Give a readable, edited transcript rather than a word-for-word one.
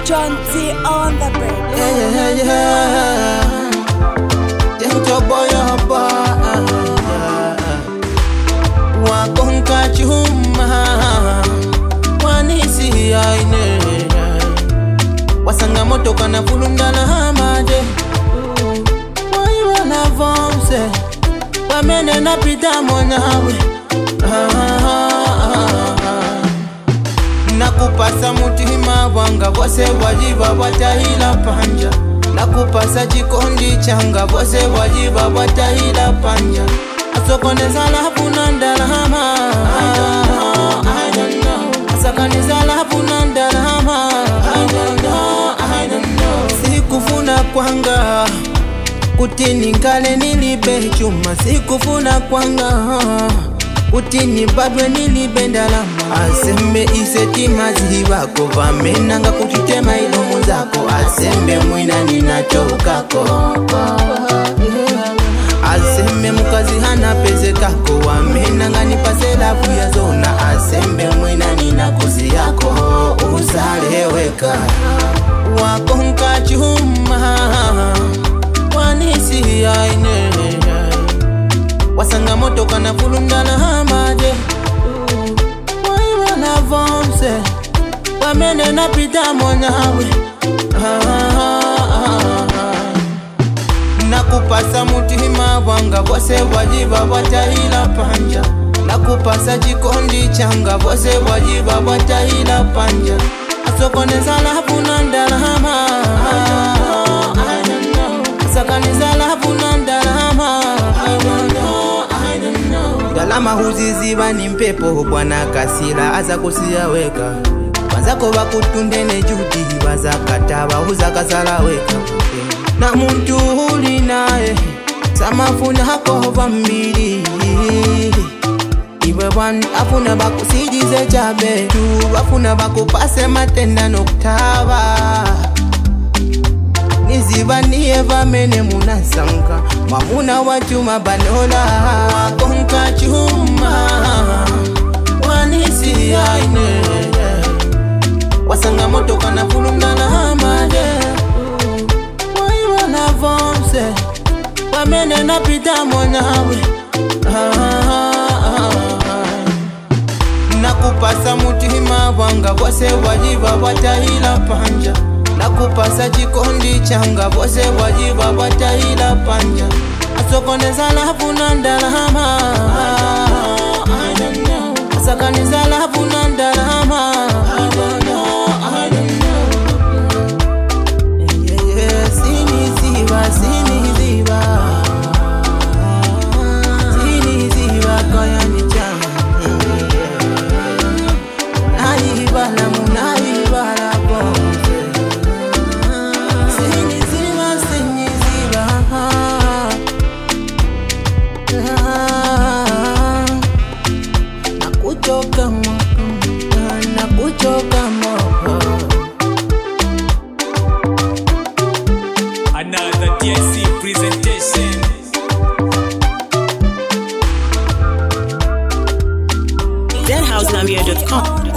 John T on the break. Yeah. Your boy, wakonka chuma wanisi aine wasanga moto kana fulundana hamaje waiwana vomse wamene napita monawe nakupasa mutima wanga vose wajiva watahila panja nakupasa chikondi changa vose wajiva watahila panja asokoneza lapu nandalama I don't know asakaneza lapu nandalama I don't know sikufuna kwanga kutini nkale nilibe chuma sikufuna kwanga kutini badwe nilibe ndalama asembe isetima zihibako vamenanga kutitema ilomu zako asembe mwina ninachokako asembe mukazi hana pese kako wamenanga nipase lafu ya zona asembe mwina nina kuzi yako usaleweka wakonka chuma wanisi aine wasanga moto kana fulundana hamaje waiwana vomse wamene napita monawe nakupasa mutima wanga vose wajiva watahila panja nakupasa chikondi changa vose wajiva watahila panja asokoneza lapu nandalama asakaneza lapu nandalama I don't know dalama huziziba ni mpepo bwana kasila aza kusiyaweka wazako bakutundene judi wazakataba uzakasala weka na muntu uli nae samafuna hako vambili iwe wan afuna bakusijize chabe tu afuna bakupase matenda noktaba niziba niye vamene munasanka mamuna wachuma banola wakonka chuma wanisi aine wasanga moto kana fulundana hamaje waiwana vomse wamene napita monawe nakupasa mutima wanga vose wajiva watahila panja nakupasa chikondi changa vose wajiva watahila panja asokoneza lafu nandalama I don't know asakaneza lafu nandalama I don't know siniziba kaya ni changa naibala munaibala bonze siniziba nakuchoka mo another TSC presentation. ZenHouseNamir.com